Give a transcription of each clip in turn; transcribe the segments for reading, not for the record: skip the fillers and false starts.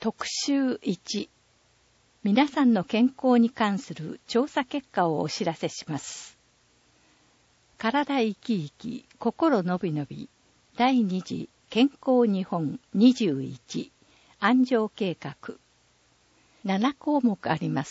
特集1、皆さんの健康に関する調査結果をお知らせします。体生き生き、心のびのび、第2次健康日本21、安城計画。7項目あります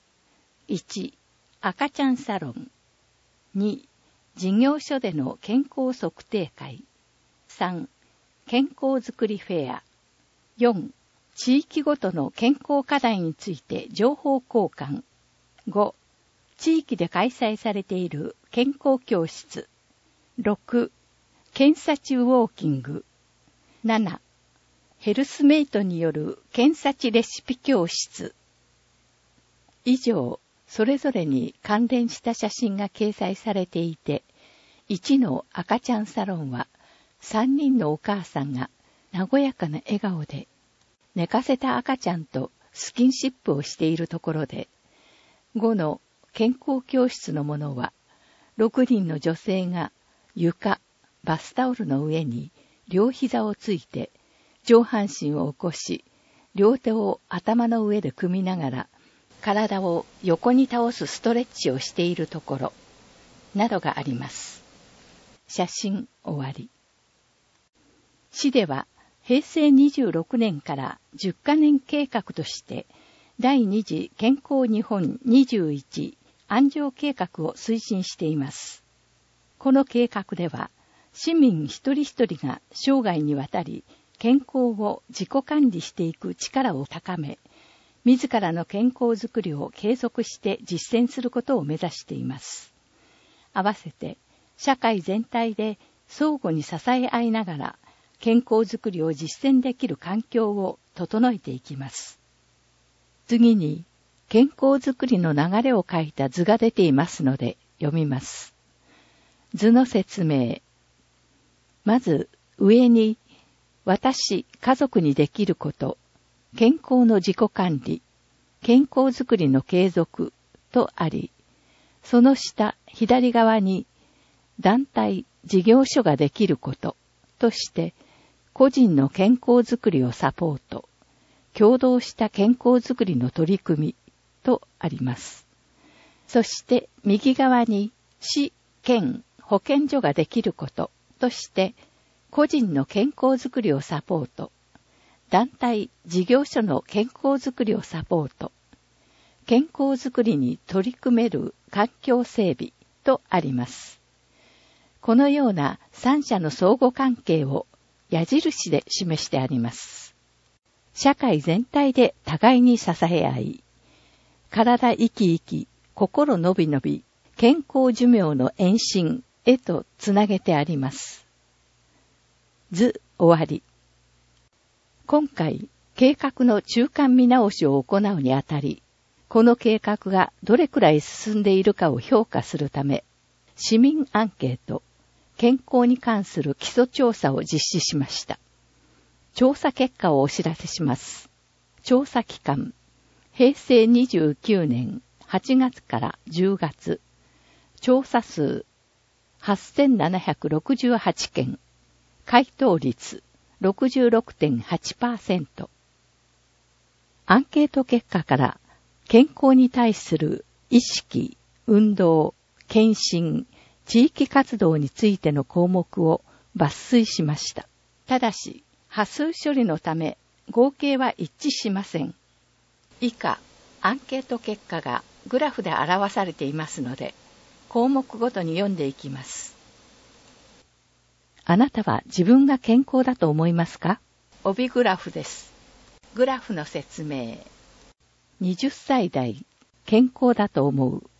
。1、赤ちゃんサロン。2、事業所での健康測定会。3、健康づくりフェア。4、地域ごとの健康課題について情報交換。5、地域で開催されている健康教室。6、検査地ウォーキング。7、ヘルスメイトによる検査地レシピ教室。以上、それぞれに関連した写真が掲載されていて、1の赤ちゃんサロンは3人のお母さんが和やかな笑顔で寝かせた赤ちゃんとスキンシップをしているところで、5の健康教室のものは、6人の女性が床、バスタオルの上に両膝をついて、上半身を起こし、両手を頭の上で組みながら、体を横に倒すストレッチをしているところ、などがあります。写真終わり。市では、平成26年から10カ年計画として、第2次健康日本21安城計画を推進しています。この計画では、市民一人一人が生涯にわたり健康を自己管理していく力を高め、自らの健康づくりを継続して実践することを目指しています。合わせて、社会全体で相互に支え合いながら、健康づくりを実践できる環境を整えていきます。次に、健康づくりの流れを書いた図が出ていますので読みます。図の説明。まず、上に、私、家族にできること、健康の自己管理、健康づくりの継続とあり、その下、左側に、団体、事業所ができることとして、個人の健康づくりをサポート、共同した健康づくりの取り組みとあります。そして右側に市、県、保健所ができることとして、個人の健康づくりをサポート、団体、事業所の健康づくりをサポート、健康づくりに取り組める環境整備とあります。このような三者の相互関係を矢印で示してあります。社会全体で互いに支え合い、体生き生き、心のびのび、健康寿命の延伸へとつなげてあります。図終わり。今回、計画の中間見直しを行うにあたり、この計画がどれくらい進んでいるかを評価するため、市民アンケート、健康に関する基礎調査を実施しました。調査結果をお知らせします。調査期間、平成29年8月から10月。調査数、8768件。回答率、66.8%。アンケート結果から、健康に対する意識、運動、検診、地域活動についての項目を抜粋しました。ただし、波数処理のため合計は一致しません。以下、アンケート結果がグラフで表されていますので、項目ごとに読んでいきます。あなたは自分が健康だと思いますか？帯グラフです。グラフの説明。20歳代、健康だと思う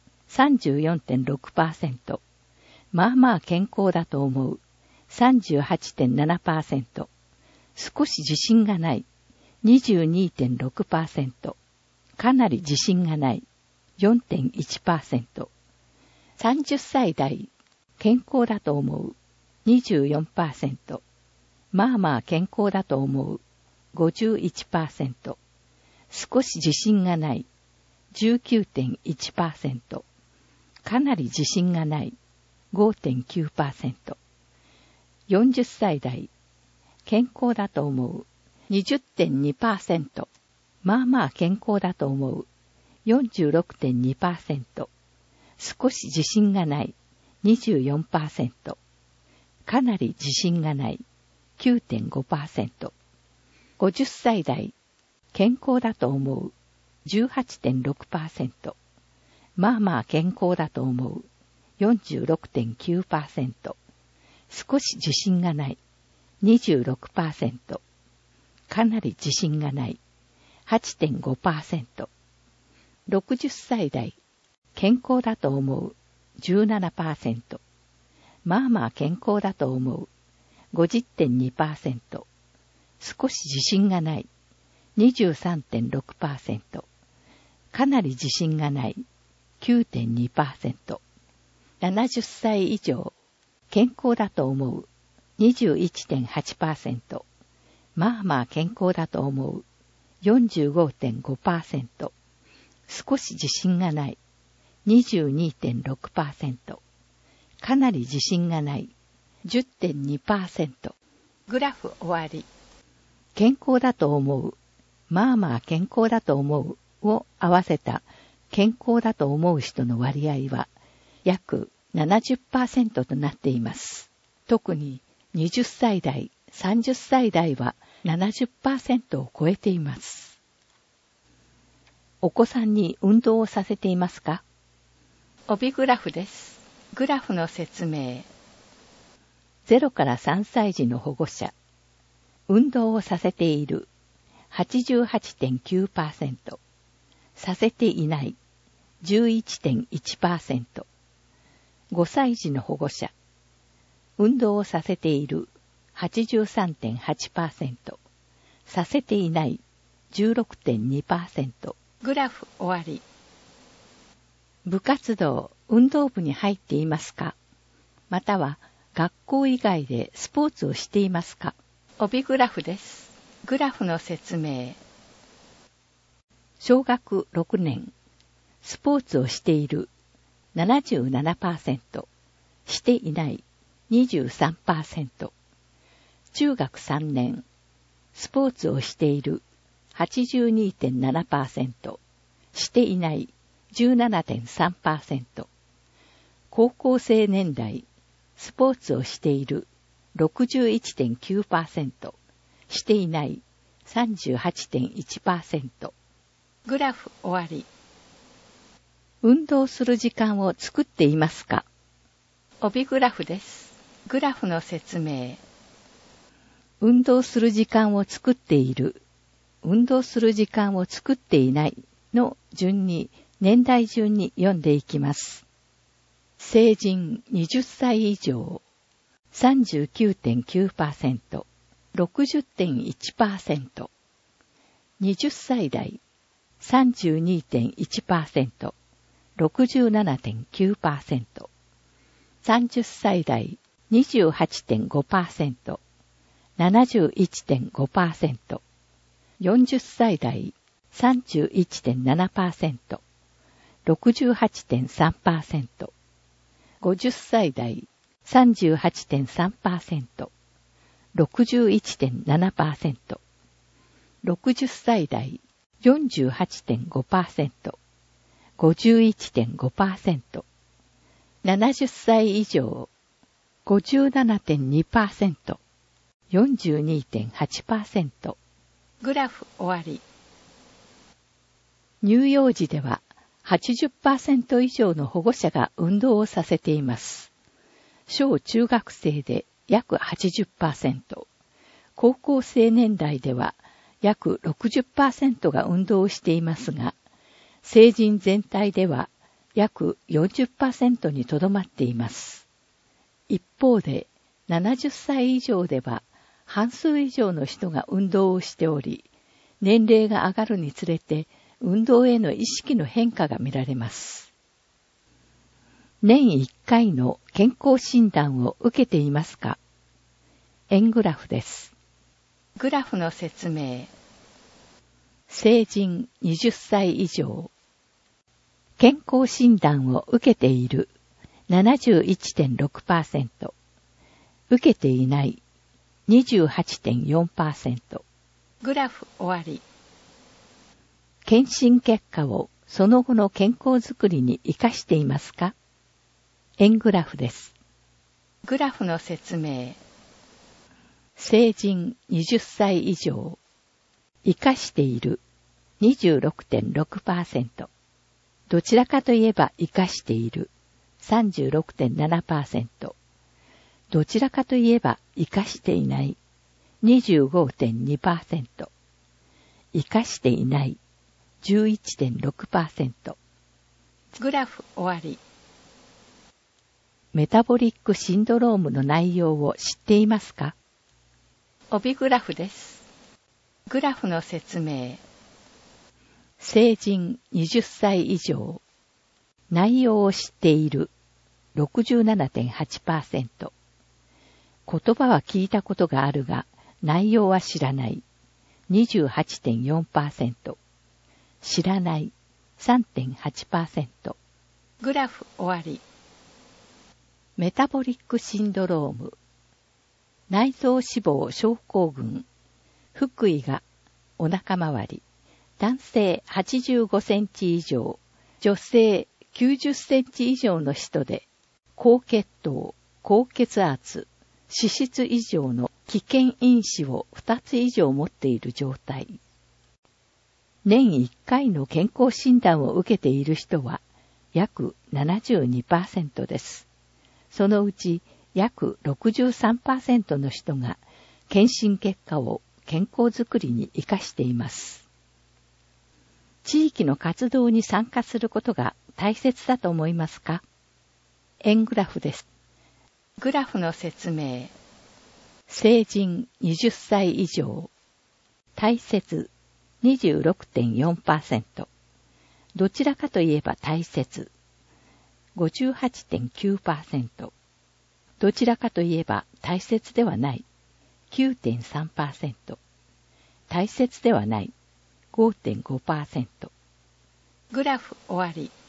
34.6%。まあまあ健康だと思う 38.7%。少し自信がない 22.6%。かなり自信がない 4.1%。30歳代、健康だと思う 24%。まあまあ健康だと思う 51%。少し自信がない 19.1%。かなり自信がない 5.9%。40歳代、健康だと思う 20.2%。 まあまあ健康だと思う 46.2%、少し自信がない 24%、かなり自信がない 9.5%、50歳代、健康だと思う 18.6%、まあまあ健康だと思う 46.9%、少し自信がない 26%、かなり自信がない 8.5%、60歳代、健康だと思う 17%、まあまあ健康だと思う 50.2%、少し自信がない 23.6%、かなり自信がない 9.2%、70歳以上、健康だと思う 21.8%、まあまあ健康だと思う 45.5%、少し自信がない 22.6%、かなり自信がない 10.2%。グラフ終わり。健康だと思う、まあまあ健康だと思うを合わせた健康だと思う人の割合は約 70% となっています。特に20歳代、30歳代は 70% を超えています。お子さんに運動をさせていますか？帯グラフです。グラフの説明。0から3歳児の保護者。運動をさせている 88.9%。させていない 11.1%。5歳児の保護者。運動をさせている 83.8%。させていない 16.2%。グラフ終わり。部活動、運動部に入っていますか？または学校以外でスポーツをしていますか？帯グラフです。グラフの説明。小学6年、スポーツをしている 77%、していない 23%。中学3年、スポーツをしている 82.7%、していない 17.3%。高校生年代、スポーツをしている 61.9%、していない 38.1%。グラフ終わり。運動する時間を作っていますか？帯グラフです。グラフの説明。運動する時間を作っている、運動する時間を作っていないの順に、年代順に読んでいきます。成人20歳以上、39.9%、60.1%。20歳代、32.1%、67.9%。30歳代、28.5%、71.5%。40歳代、31.7%、68.3%。50歳代、38.3%、61.7%。60歳代、48.5%、51.5%。70歳以上、57.2%、42.8%。グラフ終わり。乳幼児では 80% 以上の保護者が運動をさせています。小中学生で約 80%、高校生年代では約 60% が運動をしていますが、成人全体では約 40% にとどまっています。一方で、70歳以上では半数以上の人が運動をしており、年齢が上がるにつれて運動への意識の変化が見られます。年1回の健康診断を受けていますか？円グラフです。グラフの説明。成人20歳以上。健康診断を受けている 71.6%。受けていない 28.4%。グラフ終わり。 検診結果をその後の健康づくりに生かしていますか？円グラフです。グラフの説明。成人20歳以上。生かしている 26.6%。どちらかといえば生かしている 36.7%。どちらかといえば生かしていない 25.2%。生かしていない 11.6%。グラフ終わり。メタボリックシンドロームの内容を知っていますか？帯グラフです。グラフの説明。成人20歳以上。内容を知っている 67.8%。言葉は聞いたことがあるが、内容は知らない 28.4%。知らない 3.8%。グラフ終わり。メタボリックシンドローム。内臓脂肪症候群。腹囲がお腹周り。男性85センチ以上、女性90センチ以上の人で、高血糖、高血圧、脂質異常の危険因子を2つ以上持っている状態。年1回の健康診断を受けている人は約 72% です。そのうち約 63% の人が検診結果を健康づくりに生かしています。地域の活動に参加することが大切だと思いますか？円グラフです。グラフの説明。成人20歳以上。大切 26.4%。どちらかといえば大切 58.9%。どちらかといえば大切ではない 9.3%。大切ではない 5.5%。グラフ終わり。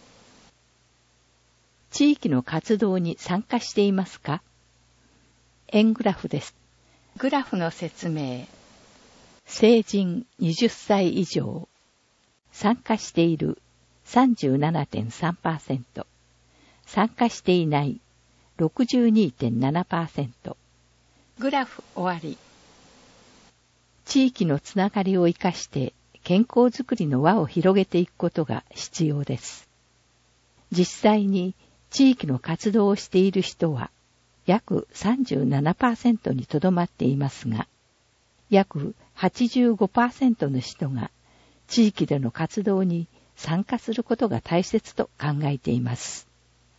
地域の活動に参加していますか？円グラフです。グラフの説明。成人20歳以上。参加している 37.3%。参加していない 62.7%。グラフ終わり。地域のつながりを生かして健康づくりの輪を広げていくことが必要です。実際に地域の活動をしている人は約 37% にとどまっていますが、約 85% の人が地域での活動に参加することが大切と考えています。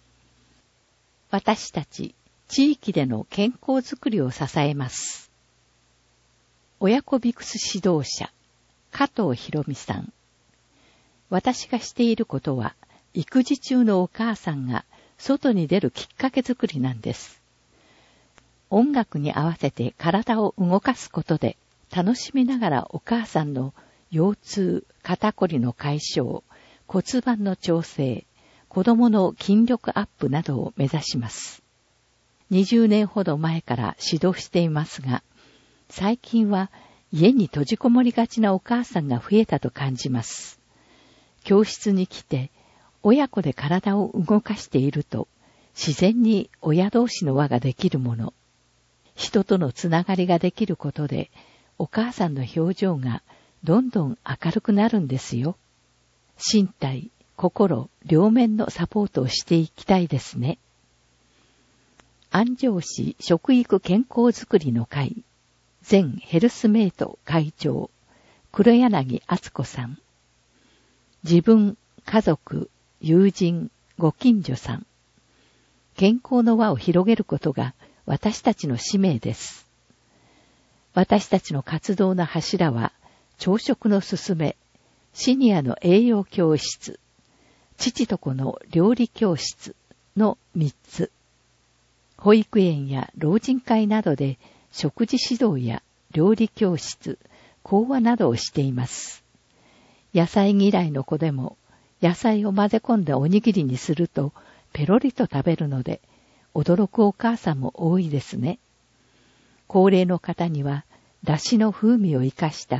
私たち地域での健康づくりを支えます。親子ビクス指導者、加藤博美さん。私がしていることは、育児中のお母さんが外に出るきっかけづくりなんです。音楽に合わせて体を動かすことで、楽しみながらお母さんの腰痛、肩こりの解消、骨盤の調整、子供の筋力アップなどを目指します。20年ほど前から指導していますが、最近は家に閉じこもりがちなお母さんが増えたと感じます。教室に来て親子で体を動かしていると自然に親同士の輪ができるもの。人とのつながりができることでお母さんの表情がどんどん明るくなるんですよ。身体、心、両面のサポートをしていきたいですね。安城市食育健康づくりの会全ヘルスメイト会長、黒柳敦子さん。自分、家族、友人、ご近所さん。健康の輪を広げることが私たちの使命です。私たちの活動の柱は、朝食のすすめ、シニアの栄養教室、父と子の料理教室の3つ。保育園や老人会などで、食事指導や料理教室、講話などをしています。野菜嫌いの子でも野菜を混ぜ込んでおにぎりにするとペロリと食べるので驚くお母さんも多いですね。高齢の方には出汁の風味を生かした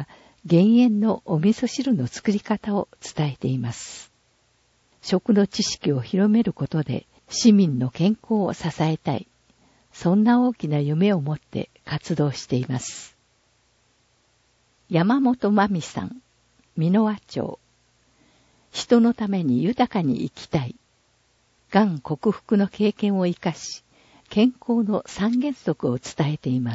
減塩のお味噌汁の作り方を伝えています。食の知識を広めることで市民の健康を支えたい。そんな大きな夢を持って活動しています。山本真美さん、美濃和町。人のために豊かに生きたい。がん克服の経験を生かし、健康の三原則を伝えています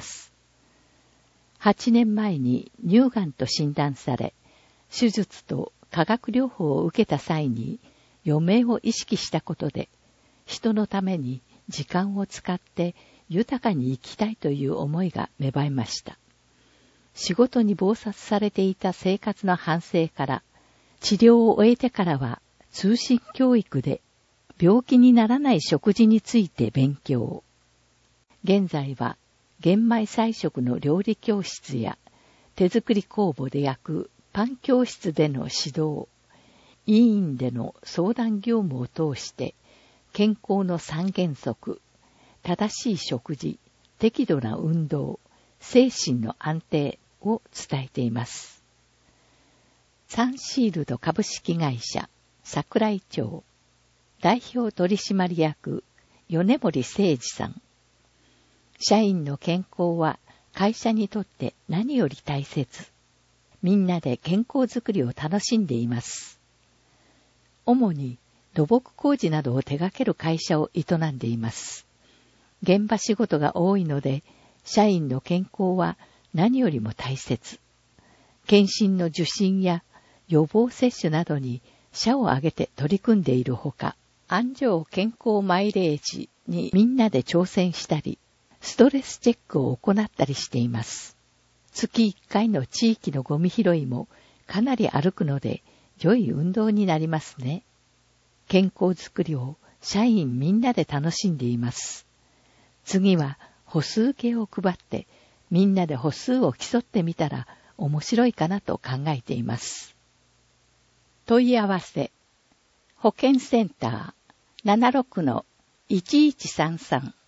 。8年前に乳がんと診断され、手術と化学療法を受けた際に余命を意識したことで、人のために時間を使って豊かに生きたいという思いが芽生えました。仕事に忙殺されていた生活の反省から、治療を終えてからは通信教育で病気にならない食事について勉強。現在は玄米菜食の料理教室や手作り工房で焼くパン教室での指導、医院での相談業務を通して健康の三原則、正しい食事、適度な運動、精神の安定を伝えています。サンシールド株式会社桜井町代表取締役米森誠二さん。社員の健康は会社にとって何より大切。みんなで健康づくりを楽しんでいます。主に土木工事などを手掛ける会社を営んでいます。現場仕事が多いので、社員の健康は何よりも大切。検診の受診や予防接種などに社を挙げて取り組んでいるほか、安城健康マイレージにみんなで挑戦したり、ストレスチェックを行ったりしています。月1回の地域のゴミ拾いもかなり歩くので、良い運動になりますね。健康づくりを社員みんなで楽しんでいます。次は歩数計を配ってみんなで歩数を競ってみたら面白いかなと考えています。問い合わせ保健センター 76-1133